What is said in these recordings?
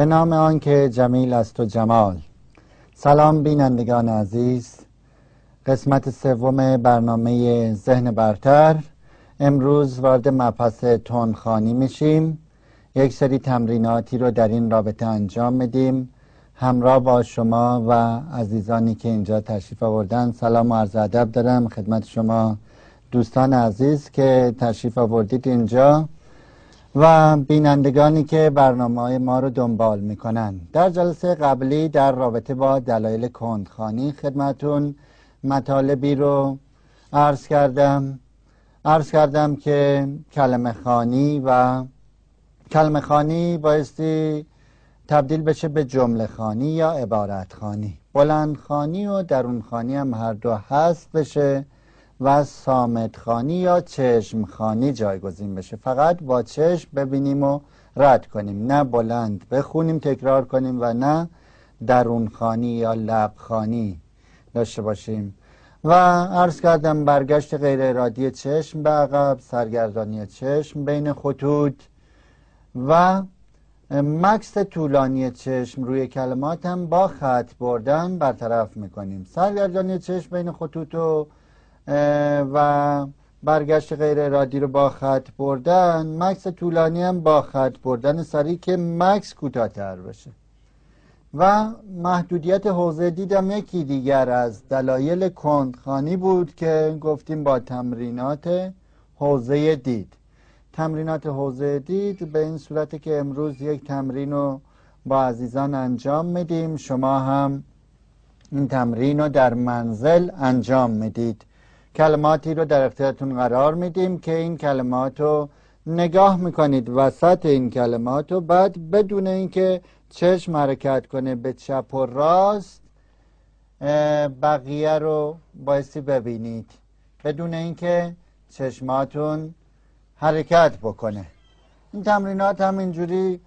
نام آن که جمیل است و جمال. سلام بینندگان عزیز، قسمت سوم برنامه ذهن برتر. امروز وارد مبحث تندخوانی میشیم. یک سری تمریناتی رو در این رابطه انجام میدیم همراه با شما و عزیزانی که اینجا تشریف آوردن. سلام و عرض ادب دارم خدمت شما دوستان عزیز که تشریف آوردید اینجا و بینندگانی که برنامه‌های ما رو دنبال میکنن. در جلسه قبلی در رابطه با دلایل کندخوانی خدمتون مطالبی رو عرض کردم که کلمه خوانی بایستی تبدیل بشه به جمله خوانی یا عبارت خوانی. بلند خوانی و درون خوانی هم هر دو هست بشه و صامت خوانی یا چشم خوانی جایگزین بشه. فقط با چشم ببینیم و رد کنیم، نه بلند بخونیم تکرار کنیم و نه درون خوانی یا لب خوانی داشته باشیم. و عرض کردم برگشت غیر ارادی چشم به عقب، سرگردانی چشم بین خطوط و مکث طولانی چشم روی کلمات هم با خط بردن برطرف میکنیم. سرگردانی چشم بین خطوط و برگشت غیر ارادی رو با خط بردن، مکث طولانی هم با خط بردن سریع که مکث کوتاه‌تر بشه. و محدودیت حوزه دید هم یکی دیگر از دلایل کندخوانی بود که گفتیم با تمرینات حوزه دید. تمرینات حوزه دید به این صورت که امروز یک تمرین رو با عزیزان انجام میدیم. شما هم این تمرین رو در منزل انجام میدید. کلماتی رو در اختیارتون قرار میدیم که این کلمات رو نگاه میکنید وسط این کلمات رو، بعد بدون اینکه چشم حرکت کنه به چپ و راست بقیه رو بایستی ببینید بدون اینکه چشماتون حرکت بکنه. این تمرینات هم اینجوری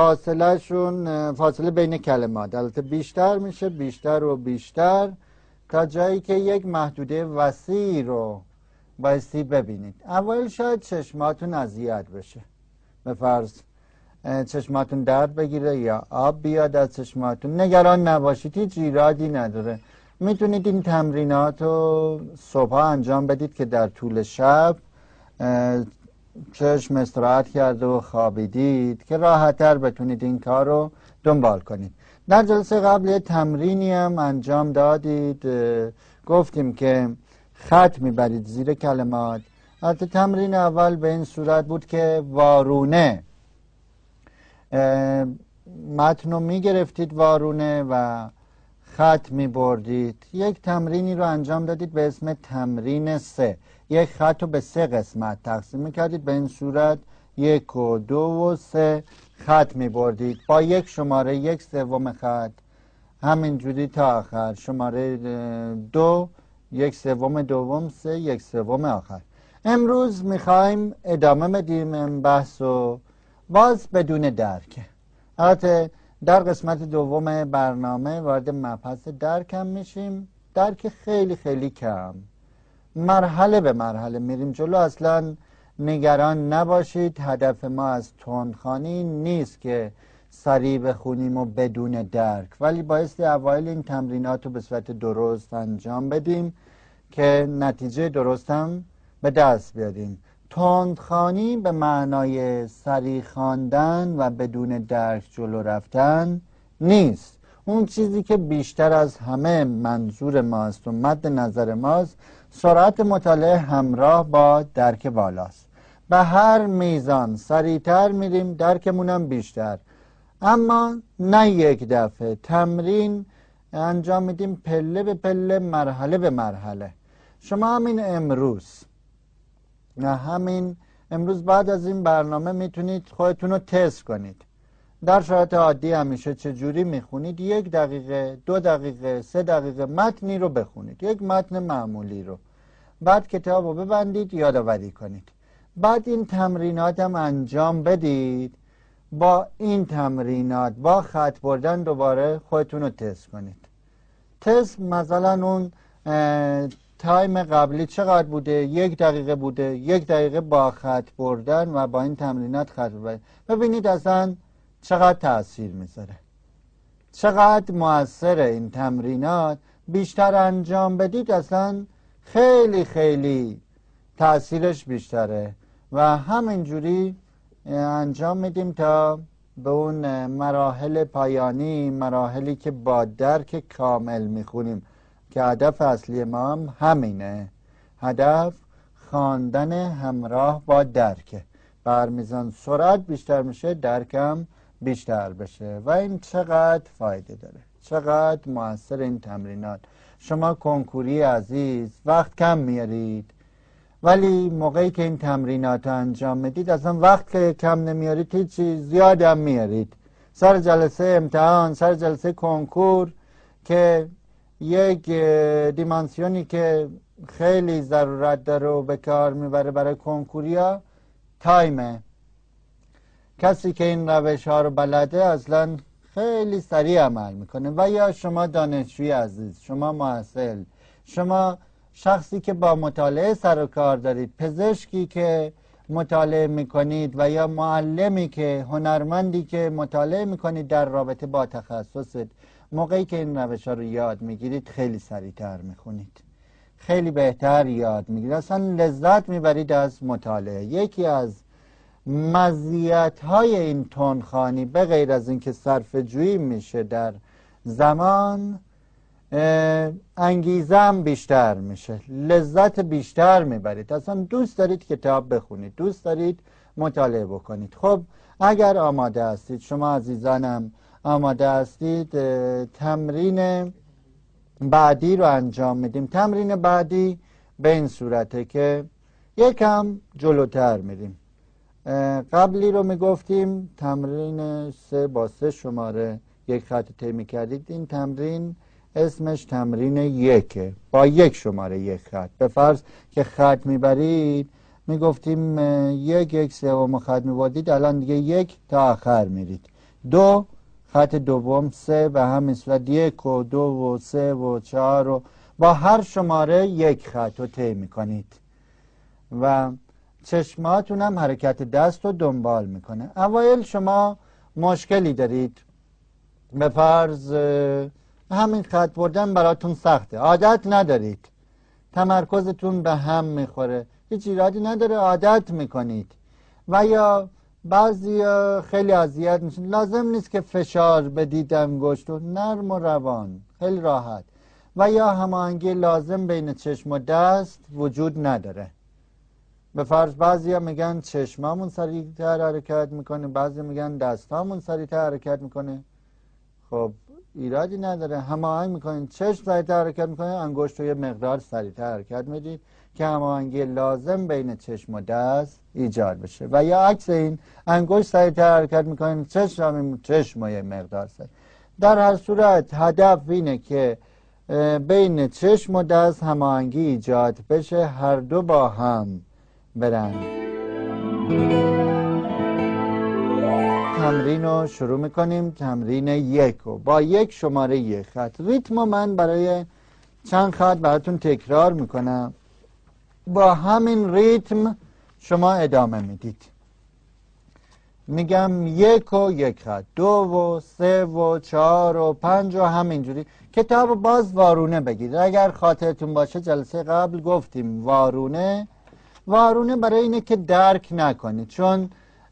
فاصله بین کلمات البته بیشتر میشه، بیشتر و بیشتر، تا جایی که یک محدوده وسیع رو بایستی ببینید. اول شاید چشماتون اذیت بشه، به فرض چشماتون درد بگیره یا آب بیاد از چشماتون. نگران نباشید، هیچ ایرادی نداره. میتونید این تمرینات رو صبح انجام بدید که در طول شب چشم استراحت کرده و خوابیدید که راحت‌تر بتونید این کار رو دنبال کنید. در جلسه قبل یه تمرینی هم انجام دادید، گفتیم که خط میبرید زیر کلمات. البته تمرین اول به این صورت بود که وارونه متن رو میگرفتید وارونه و خط میبردید. یک تمرینی رو انجام دادید به اسم تمرین 3، یک خط رو به 3 قسمت تقسیم میکردید. به این صورت 1 و 2 و 3 خط میبردید با یک شماره 1/3 خط، همینجوری تا آخر. شماره 2 1/3 دوم، 3 1/3 آخر. امروز میخوایم ادامه بدیم این بحث و باز بدون درک. البته در قسمت دوم برنامه وارد مبحث درک هم میشیم، درک خیلی خیلی کم، مرحله به مرحله میریم جلو. اصلا نگران نباشید، هدف ما از تندخوانی نیست که سریع بخونیم و بدون درک، ولی بایستی اوایل این تمرینات رو به صورت درست انجام بدیم که نتیجه درست هم به دست بیاریم. تندخوانی به معنای سریع خواندن و بدون درک جلو رفتن نیست. اون چیزی که بیشتر از همه منظور ماست و مد نظر ماست سرعت مطالعه همراه با درک بالاست. به هر میزان سریعتر میریم درکمونم بیشتر، اما نه یک دفعه. تمرین انجام میدیم پله به پله، مرحله به مرحله. شما همین امروز بعد از این برنامه میتونید خودتون رو تست کنید. در شرایط عادی همیشه چجوری میخونید؟ 1 دقیقه، 2 دقیقه، 3 دقیقه متنی رو بخونید، یک متن معمولی رو. بعد کتاب رو ببندید، یادآوری کنید. بعد این تمرینات هم انجام بدید. با این تمرینات با خط بردن دوباره خودتون رو تست کنید. تست مثلا اون تایم قبلی چقدر بوده؟ 1 دقیقه بوده. 1 دقیقه با خط بردن و با این تمرینات خط بردن. ببینید اصلا چقدر تأثیر میذاره، چقدر مؤثر این تمرینات. بیشتر انجام بدید اصلا خیلی خیلی تأثیرش بیشتره و همینجوری انجام میدیم تا به اون مراحل پایانی، مراحلی که با درک کامل میخونیم که هدف اصلی ما هم همینه. هدف خواندن همراه با درکه. بر میزان سرعت بیشتر میشه، درکم بیشتر بشه و این چقدر فایده داره، چقدر مؤثر این تمرینات. شما کنکوری عزیز وقت کم میارید، ولی موقعی که این تمرینات رو انجام میدید اصلا وقت که کم نمیارید، هیچ چیز زیاد هم میارید. سر جلسه امتحان، سر جلسه کنکور که یک دیمانسیونی که خیلی ضرورت داره و به کار میبره برای کنکوریا، تایمه. کسی که این روش ها رو بلده اصلا خیلی سریع عمل میکنه. و یا شما دانشجوی عزیز، شما محصل، شما شخصی که با مطالعه سر و کار دارید، پزشکی که مطالعه میکنید و یا معلمی که هنرمندی که مطالعه میکنید در رابطه با تخصصت، موقعی که این روش ها رو یاد میگیرید خیلی سریعتر میخونید، خیلی بهتر یاد میگیرید، اصلا لذت میبرید از مطالعه. یکی از مزیت‌های این تندخوانی به غیر از اینکه صرفه‌جویی میشه در زمان، انگیزه هم بیشتر میشه، لذت بیشتر میبرید، اصلا دوست دارید کتاب بخونید، دوست دارید مطالعه بکنید. خب اگر آماده هستید، شما عزیزانم آماده هستید، تمرین بعدی رو انجام میدیم. تمرین بعدی به این صورته که یکم جلوتر میریم. قبلی رو میگفتیم تمرین 3 با 3 شماره یک خط طی میکردید. این تمرین اسمش تمرین 1، با 1 شماره یک خط. به فرض که خط میبرید، میگفتیم 1 سوم خط میبردید، الان دیگه 1 تا آخر میرید. 2 خط دوم، 3 و همین صورت 1 و 2 و 3 و 4 و با هر شماره 1 خط رو طی میکنید و چشماتون هم حرکت دست رو دنبال میکنه. اوایل شما مشکلی دارید، به فرض همین خط بردن براتون سخته، عادت ندارید، تمرکزتون به هم میخوره، هیچ ایرادی نداره، عادت میکنید. و یا بعضی خیلی اذیت میشن، لازم نیست که فشار بدید انگشت رو، نرم و روان، خیلی راحت. و یا هماهنگی لازم بین چشم و دست وجود نداره. به فرض بعضی ها میگن چشمامون سریعتر حرکت میکنه، بعضی میگن دستامون سریعتر حرکت میکنه. خب ایرادی نداره، هماهنگ میکنین، چشم سریعتر حرکت میکنه، انگشت رو یه مقدار سریعتر حرکت میدید که هماهنگی لازم بین چشم و دست ایجاد بشه. و یا عکس این، انگشت سریعتر حرکت میکنین، چشم و یه مقدار سریع. در هر صورت هدف اینه که بین چشم و دست هماهنگی ایجاد بشه، هر دو با هم برن. تمرین رو شروع میکنیم. تمرین 1 رو با 1 شماره 1 خط. ریتم من برای چند خط براتون تکرار میکنم، با همین ریتم شما ادامه میدید. میگم 1 و 1 خط، 2 و 3 و 4 و 5 و همینجوری. کتاب باز وارونه بگید. اگر خاطرتون باشه جلسه قبل گفتیم وارونه برای اینه که درک نکنید، چون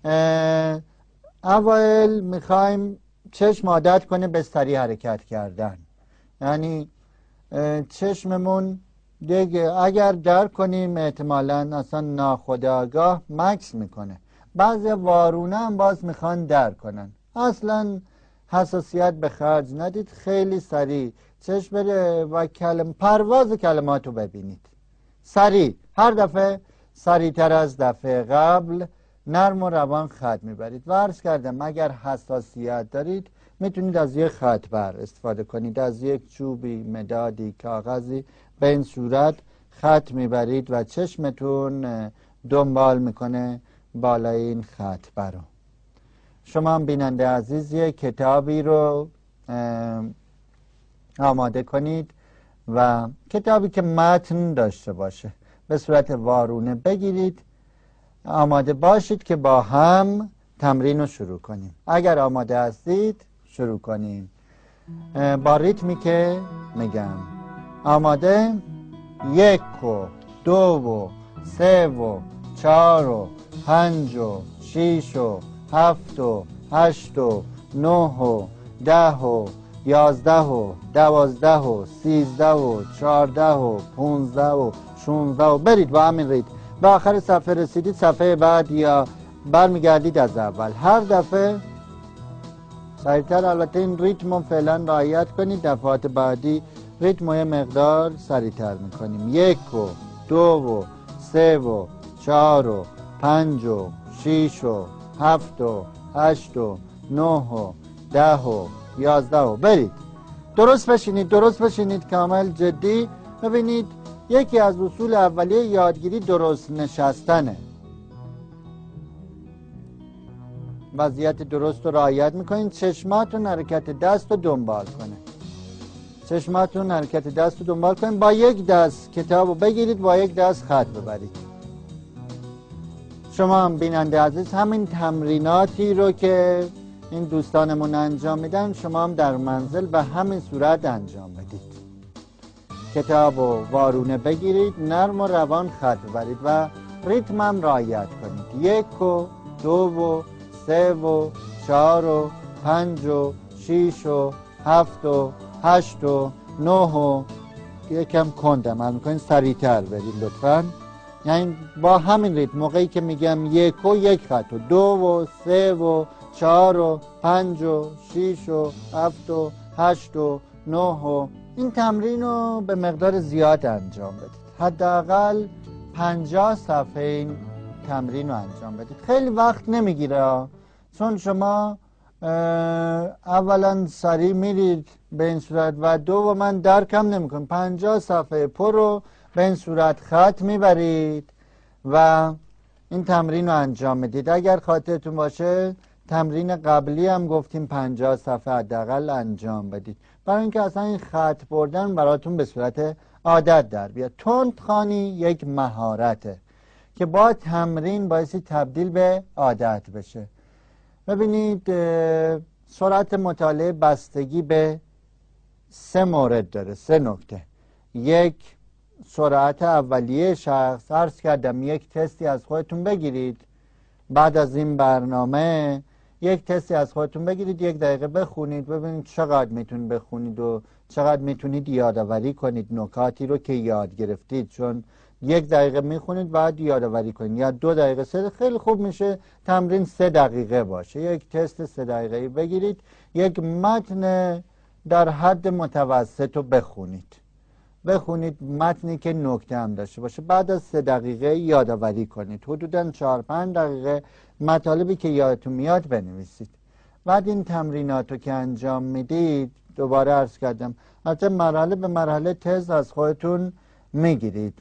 اول میخوایم چشم عادت کنه به سریع حرکت کردن، یعنی چشممون دیگه اگر درک کنیم احتمالاً اصلا ناخودآگاه مکس میکنه. بعضی وارونه هم باز میخوان درک کنن، اصلا حساسیت به خرج ندید، خیلی سریع چشم بره و پرواز کلمات رو ببینید، سریع، هر دفعه سریعتر از دفعه قبل، نرم و روان خط میبرید. و عرض کردم اگر حساسیت دارید میتونید از یک خط بر استفاده کنید، از یک چوبی، مدادی، کاغذی، به این صورت خط میبرید و چشمتون دنبال میکنه بالای این خط برو. شما هم بیننده عزیز یک کتابی رو آماده کنید و کتابی که متن داشته باشه به صورت وارونه بگیرید، آماده باشید که با هم تمرین رو شروع کنیم. اگر آماده هستید شروع کنیم با ریتمی که میگم. آماده؟ 1 و 2 و 3 و 4 و 5 و 6 و 7 و 8 و 9 و 10 و 11 و 12 و 13 و 14 و 15 و 16 و برید با همین ریتم. به آخر صفحه رسیدید، صفحه بعد یا برمیگردید از اول. هر دفعه سریعتر. البته این ریتم رو فعلا رعایت کنید، دفعات بعدی ریتم رو یه مقدار سریعتر میکنیم. 1 و 2 و 3 و 4 و 5 و 6 و 7 و 8 و 9 و 10 و 11 و برید. درست بشینید کامل جدی. ببینید یکی از اصول اولیه یادگیری درست نشستنه. وضعیت درست رو رعایت میکنین. چشماتون حرکت دست رو دنبال کنین. با یک دست کتاب رو بگیرید، با یک دست خط ببرید. شما هم بیننده عزیز همین تمریناتی رو که این دوستانمون انجام میدن شما هم در منزل به همین صورت انجام بدید. کتاب و وارونه بگیرید، نرم و روان خط ببرید و ریتم هم رعایت کنید. 1 و 2 و 3 و 4 و 5 و 6 و 7 و 8 و 9 و یکم کندم عمل میکنید، سریعتر برید لطفا. یعنی با همین ریتم موقعی که میگم 1 و 1 خط و 2 و 3 و 4 و 5 و 6 و 7 و 8 و 9 و این تمرین رو به مقدار زیاد انجام بدید. حداقل 50 صفحه این تمرین رو انجام بدید. خیلی وقت نمیگیره، چون شما اولا سریع میرید به این صورت و دو من درکم نمیکنم. 50 صفحه پر رو به این صورت خط میبرید و این تمرین رو انجام میدید. اگر خاطرتون باشه تمرین قبلی هم گفتیم 50 صفحه حداقل انجام بدید، برای اینکه اصلا این خط بردن براتون به صورت عادت در بیاد. تندخوانی یک مهارته که با تمرین باعثی تبدیل به عادت بشه. ببینید سرعت مطالعه بستگی به 3 مورد داره، 3 نکته. 1 سرعت اولیه شخص. عرض کردم یک تستی از خودتون بگیرید بعد از این برنامه، یک تستی از خودتون بگیرید، 1 دقیقه بخونید، ببینید چقدر میتونید بخونید و چقدر میتونید یادآوری کنید نکاتی رو که یاد گرفتید. چون 1 دقیقه میخونید بعد یادآوری کنید، یا 2 دقیقه 3 خیلی خوب میشه تمرین 3 دقیقه باشه. یک تست 3 دقیقه‌ای بگیرید، یک متن در حد متوسط رو بخونید متنی که نکته هم داشته باشه. بعد از 3 دقیقه یادآوری کنید. حدوداً 4-5 دقیقه مطالبی که یادتون میاد بنویسید. بعد این تمرینات رو که انجام میدید، دوباره عرض کردم البته مرحله به مرحله تست از خودتون میگیرید.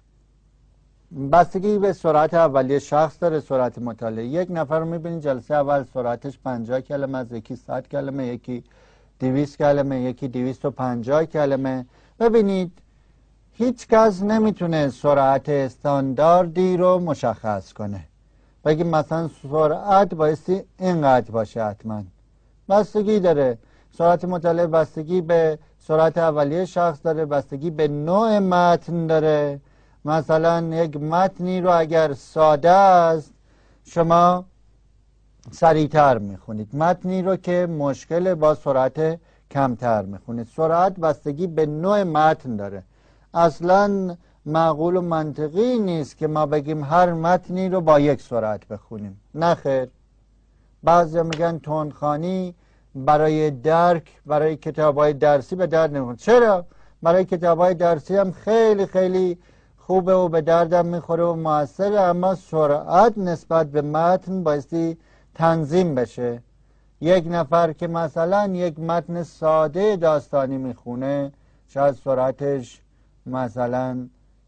بستگی به سرعت اولیه شخص داره سرعت مطالعه. 1 نفر رو میبینید جلسه اول سرعتش 50 کلمه از، یکی 100 کلمه، یکی 200 کلمه، یکی 250 کلمه. ببینید هیچ کس نمیتونه سرعت استانداردی رو مشخص کنه. بگیم مثلا سرعت بایستی اینقدر باشه، حتما بستگی داره. سرعت مطالعه بستگی به سرعت اولیه شخص داره، بستگی به نوع متن داره. مثلا یک متنی رو اگر ساده است شما سریعتر میخونید، متنی رو که مشکل با سرعت کمتر میخونید. سرعت بستگی به نوع متن داره. اصلا معقول و منطقی نیست که ما بگیم هر متنی رو با 1 سرعت بخونیم. نه خیر. بعضی میگن تندخوانی برای درک برای کتاب‌های درسی به درد نمیخوره. چرا؟ برای کتاب‌های درسی هم خیلی خیلی خوبه و به دردم میخوره و موثره، اما سرعت نسبت به متن بایستی تنظیم بشه. 1 نفر که مثلا یک متن ساده داستانی میخونه شاید سرعتش مثلا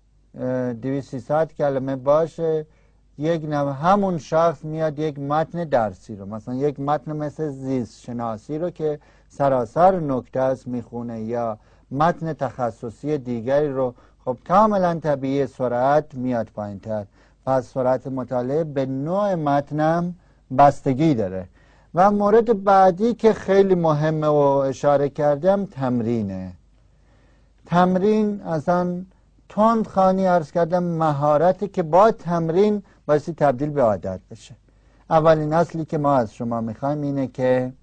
200-300 کلمه باشه. همون شخص میاد یک متن درسی رو، مثلا یک متن مثل زیست شناسی رو که سراسر نکته است میخونه، یا متن تخصصی دیگری رو، خب کاملا طبیعی سرعت میاد پایین تر. پس سرعت مطالعه به نوع متنم بستگی داره. و مورد بعدی که خیلی مهمه و اشاره کردم تمرینه. تمرین اصلا تندخوانی عرض کردم مهارتی که با تمرین بایستی تبدیل به عادت بشه. اولین اصلی که ما از شما میخوایم اینه که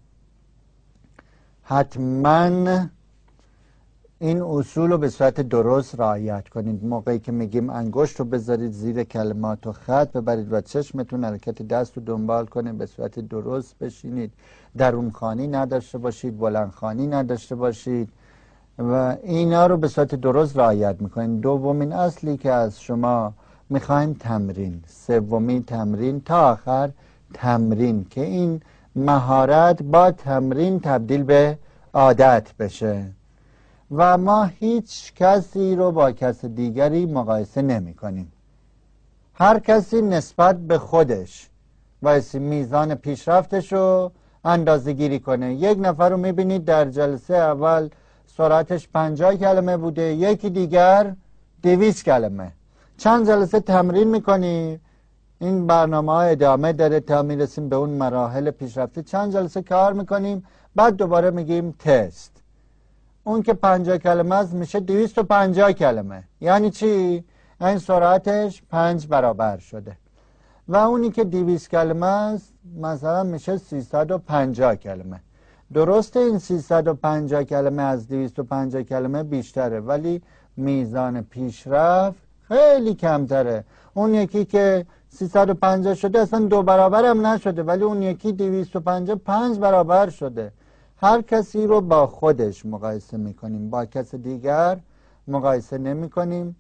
حتما این اصول رو به صورت درست رعایت کنید. موقعی که میگیم انگشت رو بذارید زیر کلمات و خط ببرید و چشمتون حرکت دست رو دنبال کنه، به صورت درست بشینید، درونخوانی نداشته باشید، بلندخوانی نداشته باشید و اینا رو به صورت درست رعایت میکنید. دومین اصلی که از شما میخوایم تمرین. سومی تمرین تا آخر تمرین که این مهارت با تمرین تبدیل به عادت بشه. و ما هیچ کسی رو با کس دیگری مقایسه نمی کنیم. هر کسی نسبت به خودش بایستی میزان پیشرفتش رو اندازه گیری کنه. یک نفر رو میبینید در جلسه اول سرعتش 50 کلمه بوده، یکی دیگر 200 کلمه. چند جلسه تمرین میکنی، این برنامه ها ادامه داره تا میرسیم به اون مراحل پیشرفته. چند جلسه کار میکنیم، بعد دوباره میگیم تست. اون که 50 کلمه است میشه 250 کلمه. یعنی چی؟ این سرعتش 5 برابر شده. و اونی که 200 کلمه است مثلا میشه 350 کلمه. درسته این 350 کلمه از 250 کلمه بیشتره، ولی میزان پیشرفت خیلی کمتره. اون یکی که 350 شده اصلا 2 برابر هم نشده، ولی اون یکی 250 5 برابر شده. هر کسی رو با خودش مقایسه میکنیم، با کس دیگر مقایسه نمی کنیم.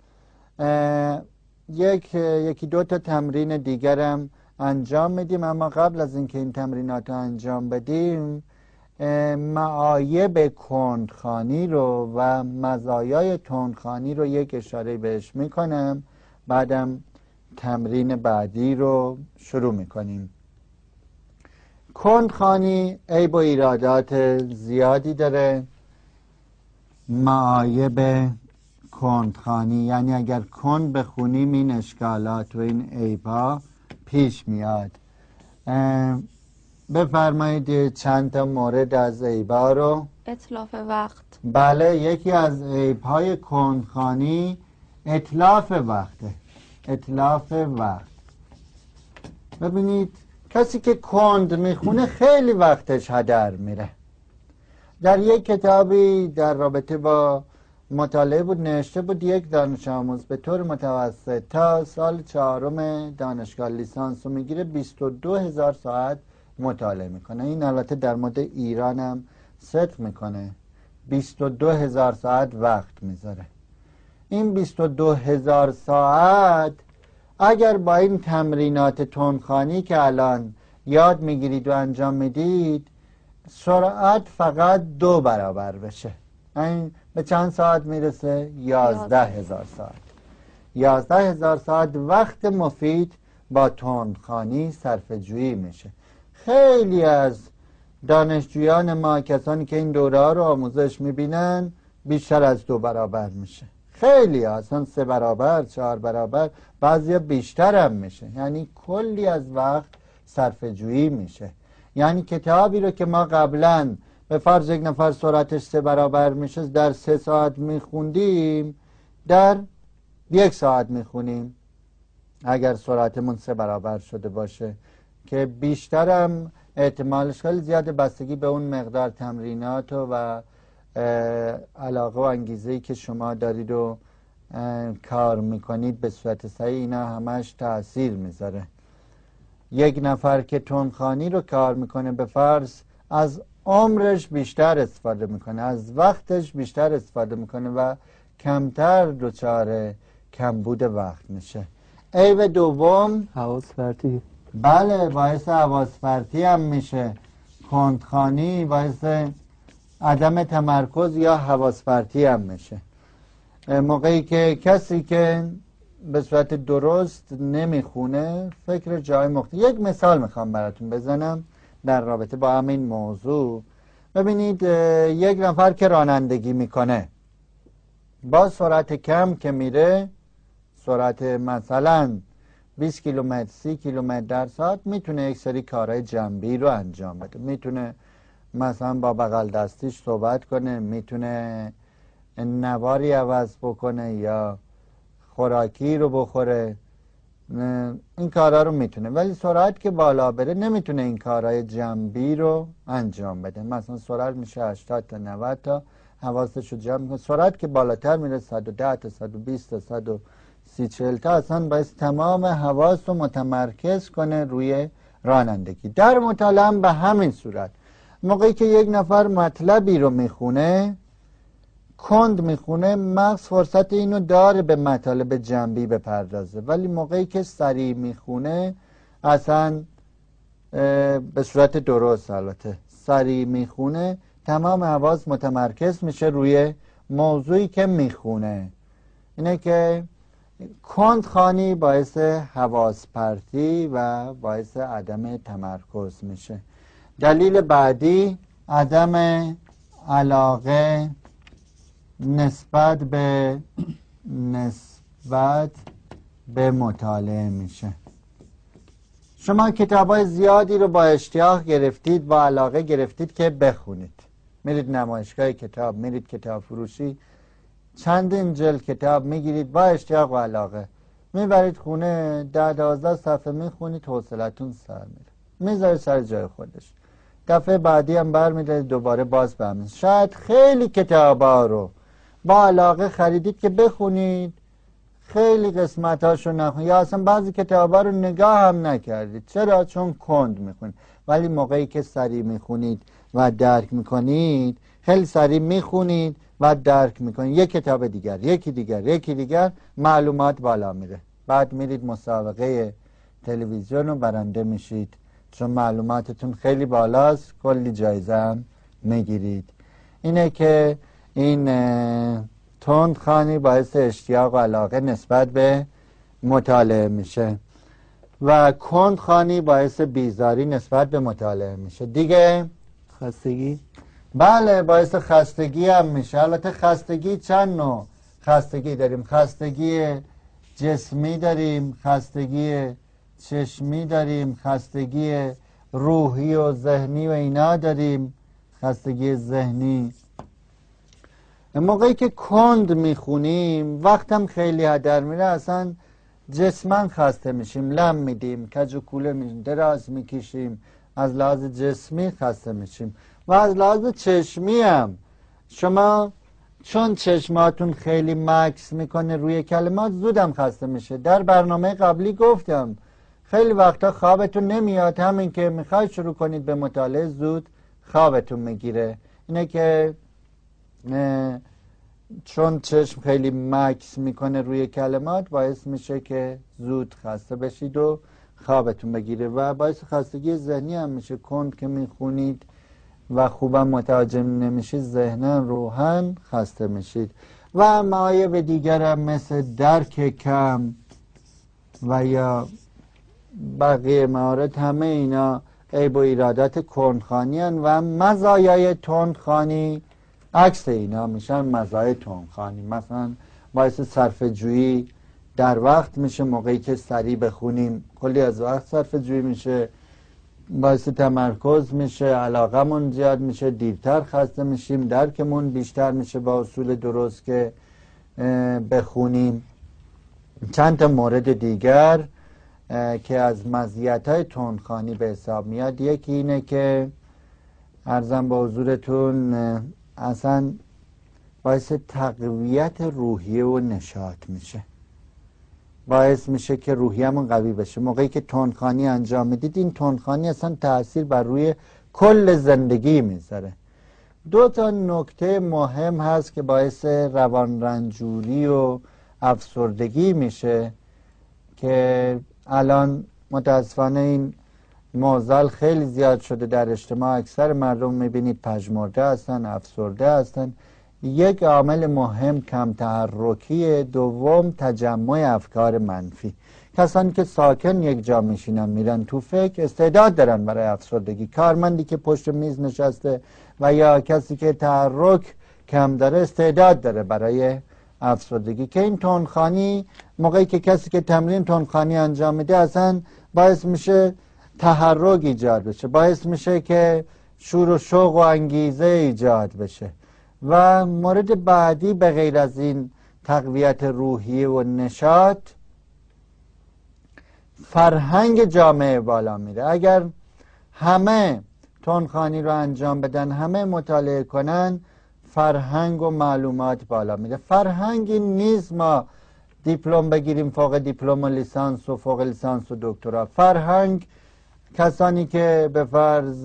یکی دو تا تمرین دیگرم انجام میدیم، اما قبل از اینکه این تمرینات رو انجام بدیم معایب کندخوانی رو و مزایای تندخوانی رو یک اشاره بهش میکنم، بعدم تمرین بعدی رو شروع میکنیم. کندخوانی عیب و ایرادات زیادی داره. معایب کندخوانی یعنی اگر کند بخونیم این اشکالات و این عیبا پیش میاد. بفرمایید چند تا مورد از عیبا رو. اتلاف وقت. بله، یکی از عیب‌های کندخوانی اتلاف وقته. اتلاف وقت. ببینید کسی که کند میخونه خیلی وقتش هدر میره. در یک کتابی در رابطه با مطالعه بود نوشته بود یک دانش آموز به طور متوسط تا سال 4 دانشگاه لیسانس رو میگیره 22,000 ساعت مطالعه میکنه. این البته در مورد ایران هم صدق میکنه. 22,000 ساعت وقت میذاره. این 22,000 ساعت اگر با این تمرینات تندخوانی که الان یاد میگیرید و انجام میدید سرعت فقط 2 برابر بشه، این به چند ساعت میرسه؟ 11,000 ساعت. 11,000 ساعت وقت مفید با تندخوانی صرفه‌جویی میشه. خیلی از دانشجویان ما، کسانی که این دوره ها رو آموزش میبینن، بیشتر از 2 برابر میشه. خیلی اصلا 3 برابر، 4 برابر، بعضی بیشتر هم میشه. یعنی کلی از وقت صرفه‌جویی میشه. یعنی کتابی رو که ما قبلا به فرض یک نفر سرعتش 3 برابر میشه در 3 ساعت میخوندیم، در 1 ساعت میخونیم اگر سرعتمون 3 برابر شده باشه، که بیشترم احتمالش خیلی زیاده بستگی به اون مقدار تمرینات و علاقه و انگیزه‌ای که شما دارید و کار میکنید به صورت صحیح. اینا همش تأثیر میذاره. یک نفر که تندخوانی رو کار میکنه به فرض از عمرش بیشتر استفاده میکنه، از وقتش بیشتر استفاده میکنه و کمتر دچار کمبود وقت میشه. عیب دوم حواس پرتی. بله، باعث حواس پرتی هم میشه. کندخوانی باعث عدم تمرکز یا حواس پرتی هم میشه. موقعی که کسی که به صورت درست نمیخونه فکر جای مختلف. یک مثال میخوام براتون بزنم در رابطه با همین موضوع. ببینید یک نفر که رانندگی میکنه با سرعت کم که میره، سرعت مثلا 20 کیلومتر 30 کیلومتر در ساعت میتونه یک سری کارهای جنبی رو انجام بده. میتونه مثلا با بغل دستیش صحبت کنه، میتونه نواری عوض بکنه یا خوراکی رو بخوره، این کارها رو میتونه. ولی سرعت که بالا بره نمیتونه این کارهای جنبی رو انجام بده. مثلا سرعت میشه 80 تا 90 تا حواسش رو جمع میکنه. سرعت که بالاتر میره 110 تا 120 تا 130 40 تا اصلا باید تمام حواس رو متمرکز کنه روی رانندگی. در مطالعه هم به همین صورت، موقعی که یک نفر مطلبی رو میخونه کند میخونه، مغز فرصت اینو داره به مطالب جنبی بپردازه، ولی موقعی که سریع میخونه اصلا به صورت درست، البته سریع میخونه، تمام حواس متمرکز میشه روی موضوعی که میخونه. اینه که کندخوانی باعث حواس پرتی و باعث عدم تمرکز میشه. دلیل بعدی عدم علاقه نسبت به مطالعه میشه. شما کتابای زیادی رو با اشتیاق گرفتید، با علاقه گرفتید که بخونید. میرید نمایشگاه کتاب، میرید کتاب فروشی، چندین جلد کتاب میگیرید با اشتیاق و علاقه، میبرید خونه 10-12 صفحه میخونید، حوصلتون سر میره، میذارید سر جای خودش. دفعه بعدی هم برمی‌دارید دوباره باز به همین. شاید خیلی کتابا رو با علاقه خریدید که بخونید، خیلی قسمتاشو نخونید، یا اصلا بعضی کتابا رو نگاه هم نکردید. چرا؟ چون کند میخونید. ولی موقعی که سریع میخونید و درک میکنید، خیلی سریع میخونید و درک میکنید، یک کتاب دیگر، یکی دیگر، معلومات بالا میره. بعد میرید مسابقه تلویزیون و برنده میشید، چون معلوماتتون خیلی بالاست، کلی جایزه هم میگیرید. اینه که این تندخوانی باعث اشتیاق و علاقه نسبت به مطالعه میشه و کندخوانی باعث بیزاری نسبت به مطالعه میشه. دیگه خستگی؟ بله، باعث خستگی هم میشه. البته خستگی چند نوع خستگی داریم. خستگی جسمی داریم، خستگی چشمی داریم، خستگی روحی و ذهنی و اینا داریم. خستگی ذهنی موقعی که کند میخونیم، وقتم خیلی هدر میره، اصلا جسمن خسته میشیم، لم میدیم، کج و کوله میشیم، دراز میکشیم، از لحاظ جسمی خسته میشیم. و از لحاظ چشمی هم شما چون چشماتون خیلی مکس میکنه روی کلمات، زودم خسته میشه. در برنامه قبلی گفتم خیلی وقتا خوابتون نمیاد، همین که میخواید شروع کنید به مطالعه زود خوابتون میگیره. اینه که چون چشم خیلی مکس میکنه روی کلمات، باعث میشه که زود خسته بشید و خوابتون بگیره و باعث خستگی ذهنی هم میشه. کند که میخونید و خوبم متوجه نمیشید، ذهنن روحن خسته میشید. و معایب دیگر هم مثل درک کم و یا بقیه موارد، همه اینا عیب و ایرادات کندخوانی هن و مزایای تندخوانی عکس اینا میشن مزایای تندخوانی. مثلا باعث صرفه جویی در وقت میشه، موقعی که سریع بخونیم کلی از وقت صرفه جویی میشه، باعث تمرکز میشه، علاقمون زیاد میشه، دیرتر خسته میشیم، درکمون بیشتر میشه با اصول درست که بخونیم. چند تا مورد دیگر که از مزیت‌های تندخوانی به حساب میاد، یکی اینه که عرضم به حضورتون اصلا باعث تقویت روحیه و نشاط میشه، باعث میشه که روحیه‌مون قوی بشه. موقعی که تندخوانی انجام میدید، این تندخوانی اصلا تأثیر بر روی کل زندگی میذاره. دو تا نکته مهم هست که باعث روان رنجوری و افسردگی میشه که الان متاسفانه این معضل خیلی زیاد شده در اجتماع. اکثر مردم میبینید پژمرده هستن، افسرده هستن. یک عامل مهم کم تحرکی، دوم تجمع افکار منفی. کسانی که ساکن یک جا میشینن میرن تو فکر، استعداد دارن برای افسردگی. کارمندی که پشت میز نشسته و یا کسی که تحرک کم داره، استعداد داره برای افسردگی. که این تندخوانی موقعی که کسی که تمرین تندخوانی انجام میده اصلا باعث میشه تحرک ایجاد بشه، باعث میشه که شور و شوق و انگیزه ایجاد بشه. و مورد بعدی به غیر از این تقویت روحی و نشاط، فرهنگ جامعه بالا میره. اگر همه تندخوانی رو انجام بدن، همه مطالعه کنن، فرهنگ و معلومات بالا میره. فرهنگی نیست ما دیپلم بگیریم، فوق دیپلم و لیسانس و فوق لیسانس و دکترا. فرهنگ کسانی که به فرض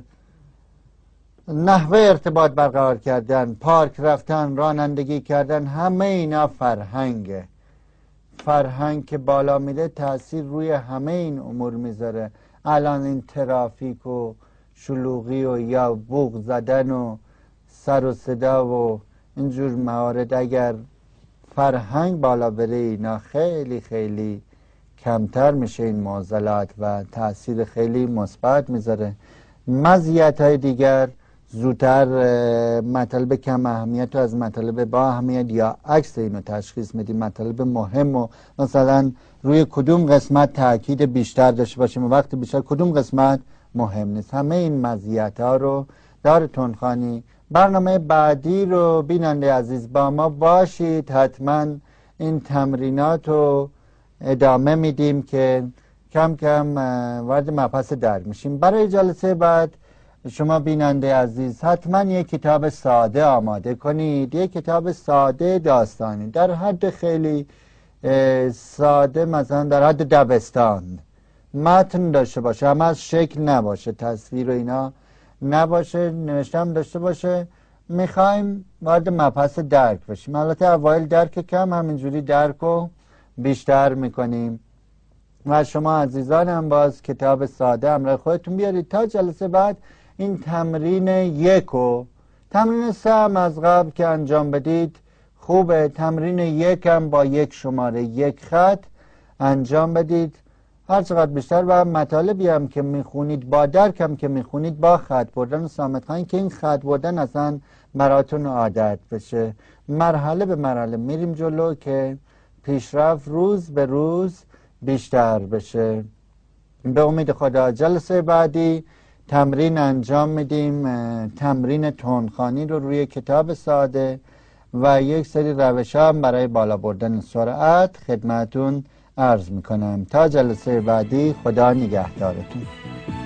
نحوه ارتباط برقرار کردن، پارک رفتن، رانندگی کردن، همه اینا فرهنگه. فرهنگ که بالا میره تأثیر روی همه این امور میذاره. الان این ترافیک و شلوغی و یا بوق زدن و سر و صدا و اینجور موارد، اگر فرهنگ بالا بره اینا خیلی خیلی کمتر میشه این معضلات و تأثیر خیلی مثبت میذاره. مزیت‌های دیگر زودتر مطالب کم اهمیت رو از مطالب با اهمیت یا عکس اینو تشخیص میدیم. مطالب مهم و مثلا روی کدوم قسمت تاکید بیشتر داشته باشیم و وقت بیشتر کدوم قسمت مهم نیست. همه این مزیت‌ها رو داره تندخوانی. برنامه بعدی رو بیننده عزیز با ما باشید، حتما این تمرینات رو ادامه میدیم که کم کم وارد مبحث درک میشیم. برای جلسه بعد شما بیننده عزیز حتما یک کتاب ساده آماده کنید، یک کتاب ساده داستانی در حد خیلی ساده، مثلا در حد دبستان، متن داشته باشه، همه از شکل نباشه، تصویر و اینا نباشه، نوشتم داشته باشه. میخوایم وارد مبحث درک بشیم. البته اوایل درک کم، همینجوری درک رو بیشتر میکنیم و شما عزیزانم باز کتاب ساده همراه خودتون بیارید تا جلسه بعد. این تمرین 1 و تمرین 3 هم از قبل که انجام بدید خوبه. تمرین 1 هم با 1 شماره 1 خط انجام بدید هر چقدر بیشتر، و مطالبی هم که میخونید با درک هم که میخونید با خط بردن و صامت خواهی که این خط بردن اصلا براتون عادت بشه. مرحله به مرحله میریم جلو که پیشرفت روز به روز بیشتر بشه. به امید خدا جلسه بعدی تمرین انجام میدیم، تمرین تندخوانی رو روی کتاب ساده و یک سری روش هم برای بالا بردن سرعت خدمتون عرض میکنم. تا جلسه بعدی خدا نگهدارتون.